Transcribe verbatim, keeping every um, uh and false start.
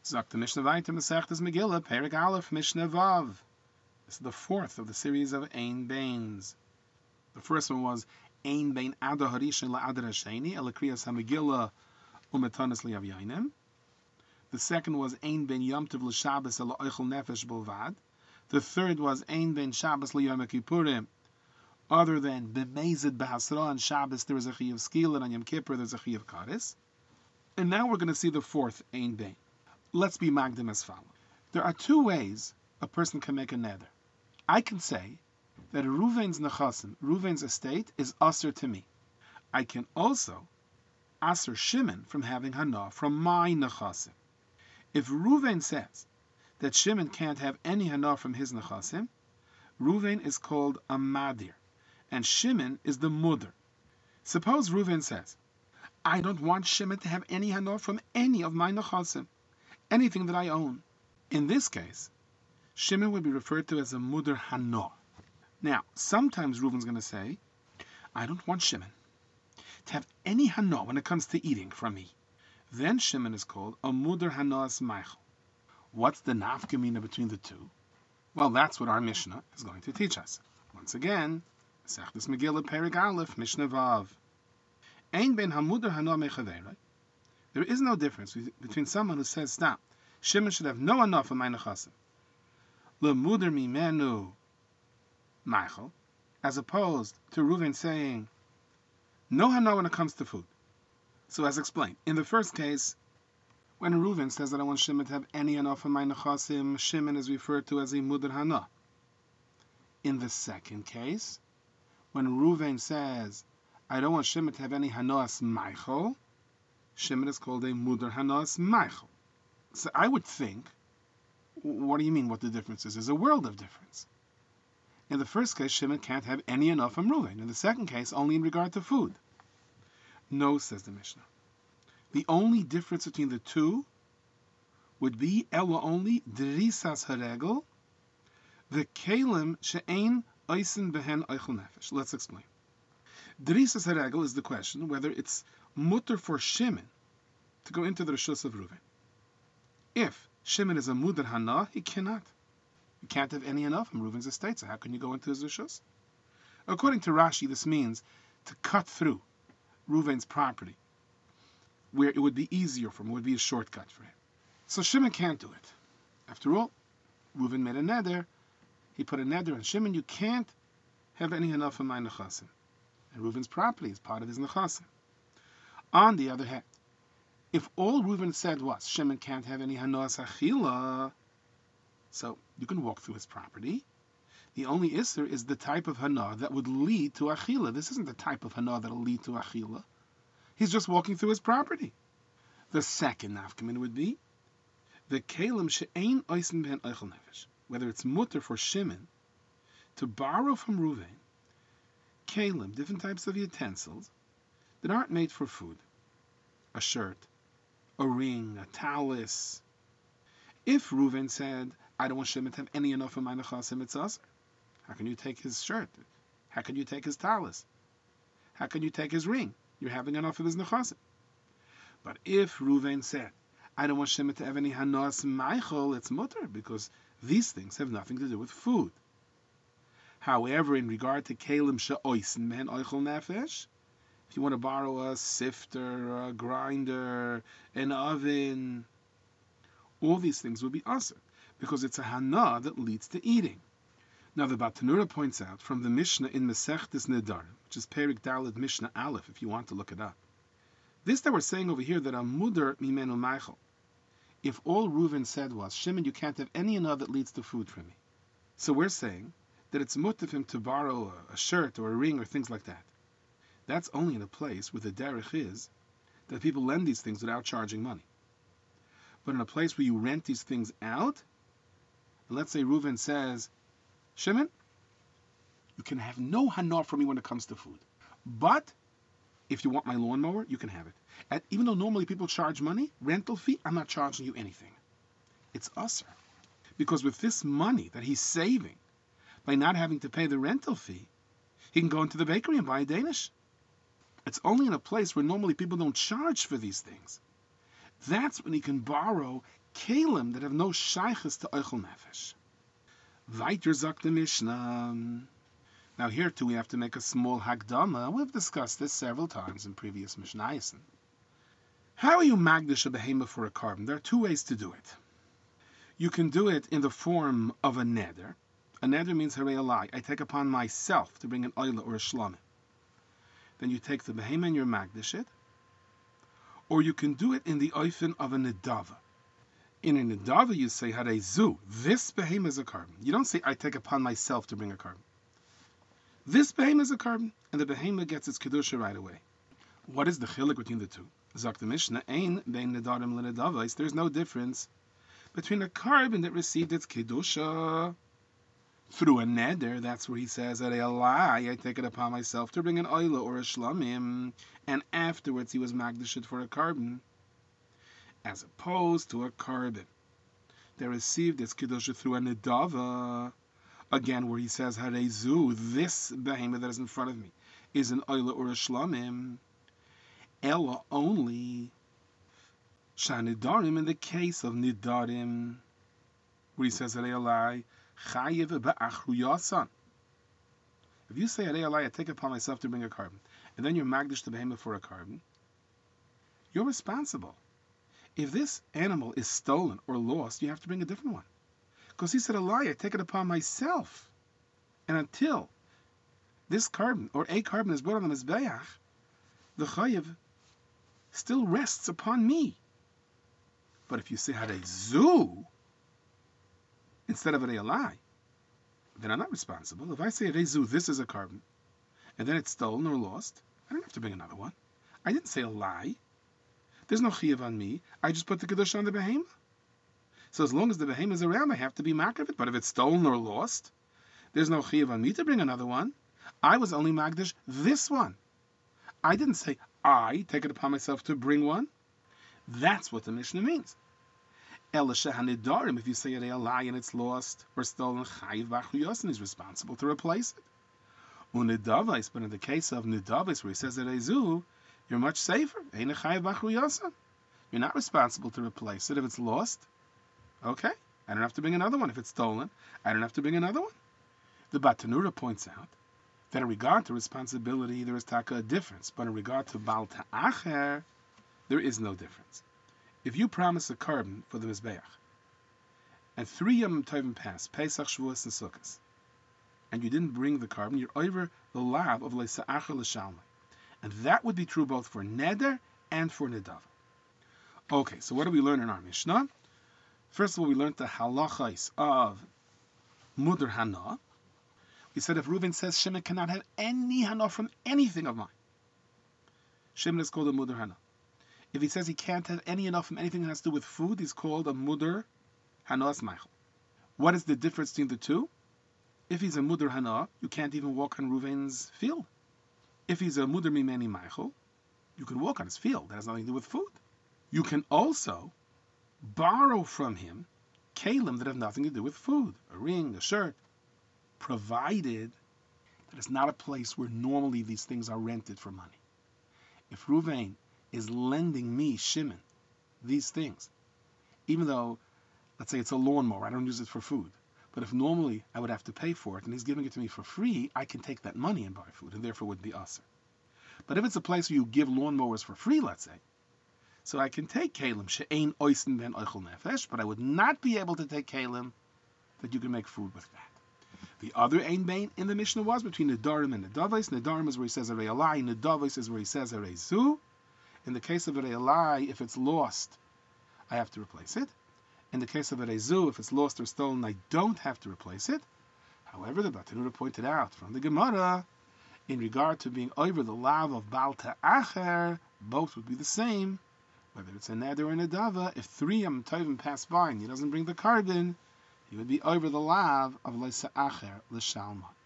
Sagt the Mishnah weiter, Masechtas Megillah, Perek Aleph, Mishnah Vav. This is the fourth of the series of Ein Bains. The first one was Ein Bain Ada Harishin LaAda Hasheni, Elakriyas HaMegillah Umetanis Liavyainem. The second was Ein Bain Yom Tov L'Shabbos Ela Oichel Nefesh Bolvad. The third was Ein Bain Shabbos L'Yom Kippurim. Other than B'Mezid B'Hasra on Shabbos, there is a Chiyuv Skil, and on Yom Kippur there's a Chiyuv Kares. And now we're going to see the fourth Ein Bain. Let's be magdim as follows. There are two ways a person can make a neder. I can say that Ruvain's nechasim, Ruvain's estate, is usher to me. I can also usher Shimon from having hana from my nechasim. If Ruvain says that Shimon can't have any hana from his nechasim, Ruvain is called a madir, and Shimon is the mudr. Suppose Ruvain says, I don't want Shimon to have any hana from any of my nechasim, anything that I own. In this case, Shimon would be referred to as a mudr hana. Now, sometimes Reuven's going to say, I don't want Shimon to have any hana when it comes to eating from me. Then Shimon is called a mudr hanas meichel. What's the nafkamina between the two? Well, that's what our Mishnah is going to teach us. Once again, Masechtas Megillah Perek Aleph, Mishnah Vav. Ein ben hamudr hana mechaveirah. There is no difference between someone who says, stop, Shimon should have no hana from my nechasim, lemudr mimenu meichel, as opposed to Reuven saying, no hana when it comes to food. So as explained, in the first case, when Reuven says that I want Shimon to have any hana from my nechasim, Shimon is referred to as a mudr hana. In the second case, when Reuven says, I don't want Shimon to have any hanas meichel, Shimon is called a mudr hanas meichel. So I would think, what do you mean what the difference is? There's a world of difference. In the first case, Shimon can't have any enough from Reuven. In the second case, only in regard to food. No, says the Mishnah. The only difference between the two would be ella only drisas haregel, the kelim she'ein oisen behen oichel nefesh. Let's explain. Drisas haregel is the question whether it's mutter for Shimon to go into the reshus of Reuven. If Shimon is a mudr hana, he cannot. You can't have any enough from Reuven's estate, so how can you go into his reshus? According to Rashi, this means to cut through Reuven's property, where it would be easier for him, it would be a shortcut for him. So Shimon can't do it. After all, Reuven made a neder. He put a neder on Shimon, you can't have any enough from my nechasim. And Reuven's property is part of his nechasim. On the other hand, if all Reuven said was, Shimon can't have any hanas achila, so you can walk through his property. The only isser is the type of hana that would lead to achila. This isn't the type of hana that will lead to achila. He's just walking through his property. The second nafkamin would be the kelim she'ein oisen ben oichel nefesh. Whether it's mutter for Shimon to borrow from Reuven kelim, different types of utensils that aren't made for food. A shirt, a ring, a talus. If Reuven said, I don't want Shimon to have any enough of my nechasim, it's us. How can you take his shirt? How can you take his talus? How can you take his ring? You're having enough of his nechasim. But if Reuven said, I don't want Shimon to have any hanas meichel, it's mutter, because these things have nothing to do with food. However, in regard to kelim she'oisen ben oichel nefesh, if you want to borrow a sifter, a grinder, an oven, all these things would be asr, because it's a hana that leads to eating. Now the Batanura points out from the Mishnah in Masechtas Nedarim, which is Perek Daled Mishnah Aleph, if you want to look it up. This that we're saying over here, that a mudr mimenu meichel, if all Reuven said was, Shimon, you can't have any hana that leads to food from me. So we're saying that it's mutter for him to borrow a, a shirt or a ring or things like that. That's only in a place where the derech is that people lend these things without charging money. But in a place where you rent these things out, and let's say Reuven says, Shimon, you can have no hana from me when it comes to food. But if you want my lawnmower, you can have it. And even though normally people charge money, rental fee, I'm not charging you anything. It's usher. Because with this money that he's saving by not having to pay the rental fee, he can go into the bakery and buy a Danish. It's only in a place where normally people don't charge for these things That's when he can borrow kalim that have no shaykhs to Eichel Nefesh. Weiter sagt the Mishnah. Now here too we have to make a small Hagdama. We've discussed this several times in previous Mishnayos. How are you magdish a behemoth for a carbon? There are two ways to do it. You can do it in the form of a neder. A neder means harei alai. I take upon myself to bring an oila or a shlamim. Then you take the behemoth and you magdish it. Or you can do it in the oifen of a nedava. In a nedava you say harei zu. This behemoth is a carbon. You don't say I take upon myself to bring a carbon. This behemoth is a carbon, and the behemoth gets its kedusha right away. What is the chiluk between the two? Zok the Mishnah, ein bein nedarim lenedavos. There's no difference between a carbon that received its kedusha through a neder. That's where he says that a lie, I take it upon myself to bring an oila or a shlamim, and afterwards he was magdashit for a carbon, as opposed to a carbon that received its kedusha through a nedava. Again, where he says harezu, this behemoth that is in front of me is an oila or a shlamim. Ella only shanidarim in the case of nidarim, where he says harei chayiv ba'achruyasan. If you say harei I take upon myself to bring a carbon, and then you're magdish the behemoth for a carbon, you're responsible. If this animal is stolen or lost, you have to bring a different one. Because he said harei I take it upon myself. And until this carbon or a carbon is brought on the mizbeach, the chayiv still rests upon me. But if you say harezu instead of harei, then I'm not responsible. If I say harezu, this is a carbon, and then it's stolen or lost, I don't have to bring another one. I didn't say a lie. There's no chiyuv on me. I just put the kedusha on the behemoth. So as long as the behemoth is around, I have to be makar of it. But if it's stolen or lost, there's no chiyuv on me to bring another one. I was only magdish this one. I didn't say I take it upon myself to bring one. That's what the Mishnah means. Ela shehanidarim, if you say a lie and it's lost or stolen, chayiv b'achruyasan is responsible to replace it. Unidavais, but in the case of nidavais, where he says harezu, you're much safer. Ein chayiv b'achruyasan. You're not responsible to replace it if it's lost. Okay, I don't have to bring another one. If it's stolen, I don't have to bring another one. The Batanura points out that in regard to responsibility, there is taka a difference, but in regard to Baal Ta'acher, there is no difference. If you promise a carbon for the Mizbeach, and three Yom Tovim pass, Pesach, Shavuos, and Sukkot, and you didn't bring the carbon, you're over the lav of Le'sa'acher L'shalmai. And that would be true both for Neder and for Nedava. Okay, so what do we learn in our Mishnah? First of all, we learned the halachais of Mudar Hana. We said if Reuven says Shimon cannot have any Hana from anything of mine, Shimon is called a Mudar Hana. If he says he can't have any Hana from anything that has to do with food, he's called a Mudar Hanas Meichel. What is the difference between the two? If he's a Mudar Hana, you can't even walk on Reuven's field. If he's a Mudar Mimeni Meichel, you can walk on his field. That has nothing to do with food. You can also borrow from him kalim that have nothing to do with food, a ring, a shirt, provided that it's not a place where normally these things are rented for money. If Reuven is lending me, Shimon, these things, even though, let's say it's a lawnmower, I don't use it for food, but if normally I would have to pay for it and he's giving it to me for free, I can take that money and buy food, and therefore it would be aser. But if it's a place where you give lawnmowers for free, let's say, so I can take kalim she'ein oisen ben oichel nefesh, but I would not be able to take kalim that you can make food with that. The other ein bein in the Mishnah was between nedarim and nedavos. Nedarim is where he says harei alai. Nedavos is where he says harei zu. In the case of harei alai, if it's lost, I have to replace it. In the case of harei zu, if it's lost or stolen, I don't have to replace it. However, the Batanura pointed out from the Gemara, in regard to being over the lav of Baal Ta'acher, both would be the same. Whether it's a neder or a nedava, if three Yom Tovim pass by and he doesn't bring the carbon, he would be over the lav of Le'sa'acher L'shalma.